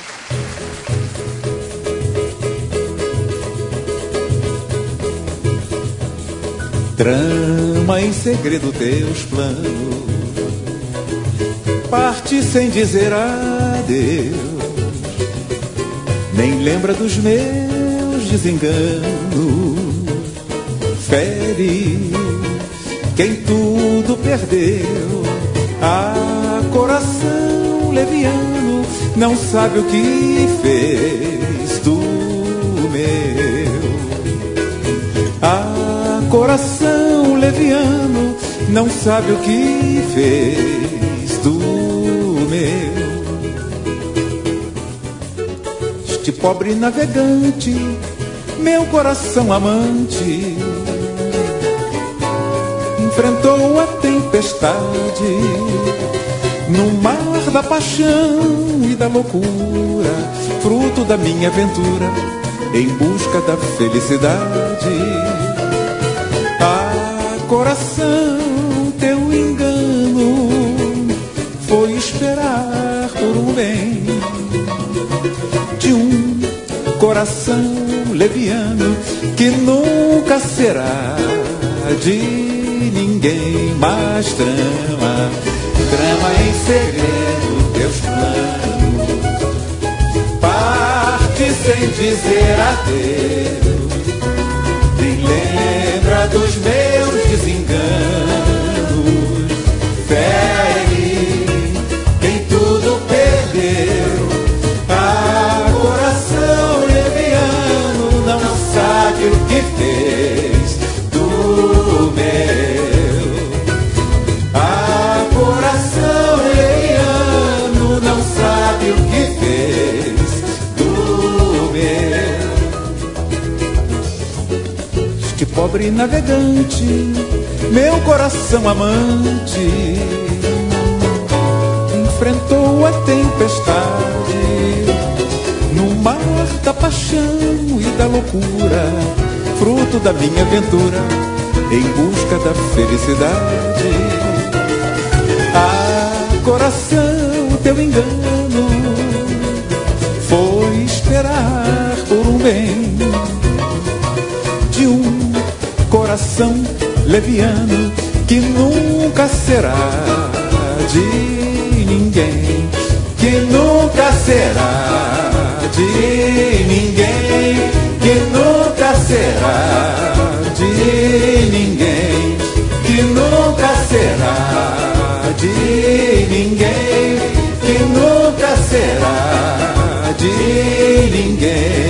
Trama em segredo teus planos, parte sem dizer adeus, nem lembra dos meus desenganos, fere quem tudo perdeu. Ah, coração leviano, não sabe o que fez do meu. Ah, coração leviano, não sabe o que fez do meu. Este pobre navegante, meu coração amante, enfrentou a tempestade no mar da paixão e da loucura, fruto da minha aventura em busca da felicidade. Ah, coração, teu engano foi esperar por um bem de um coração leviano que nunca será de ninguém. Mais trama, trama em segredo teus planos, parte sem dizer adeus, nem lembra dos meus desenganos, fere quem tudo perdeu. Ah, coração leviano, não sabe o que fez do meu. Ah, coração leviano, não sabe o que fez do meu. Este pobre navegante, meu coração amante, enfrentou a tempestade no mar da paixão e da loucura, fruto da minha aventura em busca da felicidade. Ah, coração, teu engano foi esperar por um bem de um coração leviano que nunca será de ninguém, que nunca será de ninguém, que nunca será de ninguém, que nunca será de ninguém, que nunca será de ninguém.